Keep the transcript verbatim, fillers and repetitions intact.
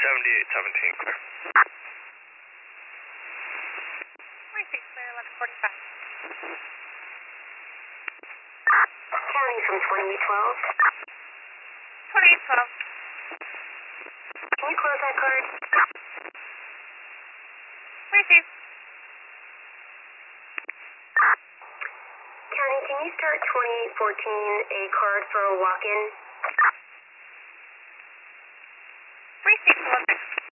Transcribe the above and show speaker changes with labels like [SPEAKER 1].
[SPEAKER 1] seventy-eight seventeen, clear.
[SPEAKER 2] twenty-six, clear, eleven forty-five.
[SPEAKER 3] County from twenty-eight twelve.
[SPEAKER 2] twenty-eight twelve.
[SPEAKER 3] Can you close that card?
[SPEAKER 2] twenty-two.
[SPEAKER 3] County, can you start twenty-eight fourteen, a card for a walk-in?
[SPEAKER 2] twenty-six, eleven.